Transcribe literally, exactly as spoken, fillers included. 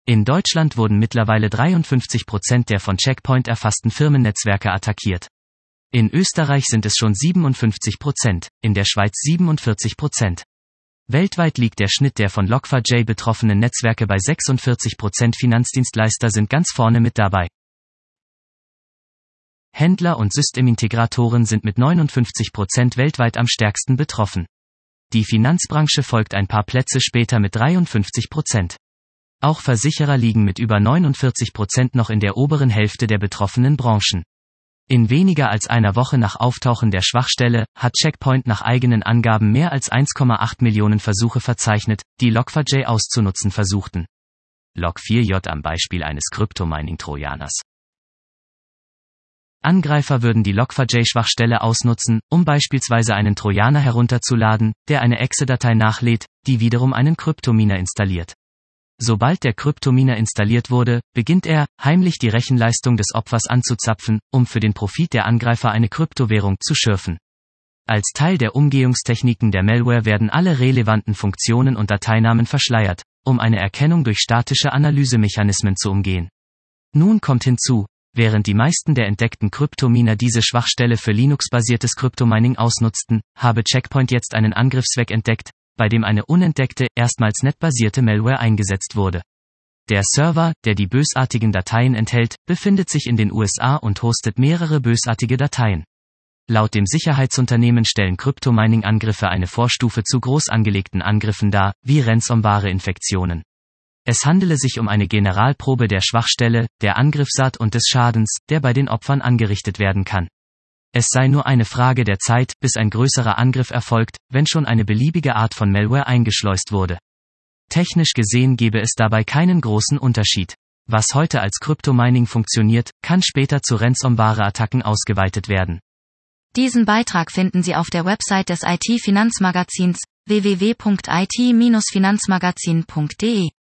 In Deutschland wurden mittlerweile dreiundfünfzig Prozent der von Check Point erfassten Firmennetzwerke attackiert. In Österreich sind es schon siebenundfünfzig Prozent, in der Schweiz siebenundvierzig Prozent. Weltweit liegt der Schnitt der von Log vier j betroffenen Netzwerke bei sechsundvierzig Prozent. Finanzdienstleister sind ganz vorne mit dabei. Händler und Systemintegratoren sind mit neunundfünfzig Prozent weltweit am stärksten betroffen. Die Finanzbranche folgt ein paar Plätze später mit dreiundfünfzig Prozent. Auch Versicherer liegen mit über neunundvierzig Prozent noch in der oberen Hälfte der betroffenen Branchen. In weniger als einer Woche nach Auftauchen der Schwachstelle hat Check Point nach eigenen Angaben mehr als eins Komma acht Millionen Versuche verzeichnet, die Log vier j auszunutzen versuchten. Log vier j am Beispiel eines Kryptomining-Trojaners. Angreifer würden die Log vier j-Schwachstelle ausnutzen, um beispielsweise einen Trojaner herunterzuladen, der eine Exe-Datei nachlädt, die wiederum einen Kryptominer installiert. Sobald der Kryptominer installiert wurde, beginnt er, heimlich die Rechenleistung des Opfers anzuzapfen, um für den Profit der Angreifer eine Kryptowährung zu schürfen. Als Teil der Umgehungstechniken der Malware werden alle relevanten Funktionen und Dateinamen verschleiert, um eine Erkennung durch statische Analysemechanismen zu umgehen. Nun kommt hinzu, während die meisten der entdeckten Kryptominer diese Schwachstelle für Linux-basiertes Kryptomining ausnutzten, habe Check Point jetzt einen Angriffszweck entdeckt, bei dem eine unentdeckte, erstmals netbasierte Malware eingesetzt wurde. Der Server, der die bösartigen Dateien enthält, befindet sich in den U S A und hostet mehrere bösartige Dateien. Laut dem Sicherheitsunternehmen stellen Kryptomining-Angriffe eine Vorstufe zu groß angelegten Angriffen dar, wie Ransomware-Infektionen. Es handele sich um eine Generalprobe der Schwachstelle, der Angriffsart und des Schadens, der bei den Opfern angerichtet werden kann. Es sei nur eine Frage der Zeit, bis ein größerer Angriff erfolgt, wenn schon eine beliebige Art von Malware eingeschleust wurde. Technisch gesehen gebe es dabei keinen großen Unterschied. Was heute als Kryptomining funktioniert, kann später zu Ransomware-Attacken ausgeweitet werden. Diesen Beitrag finden Sie auf der Website des I T-Finanzmagazins w w w punkt i t Bindestrich finanzmagazin punkt d e.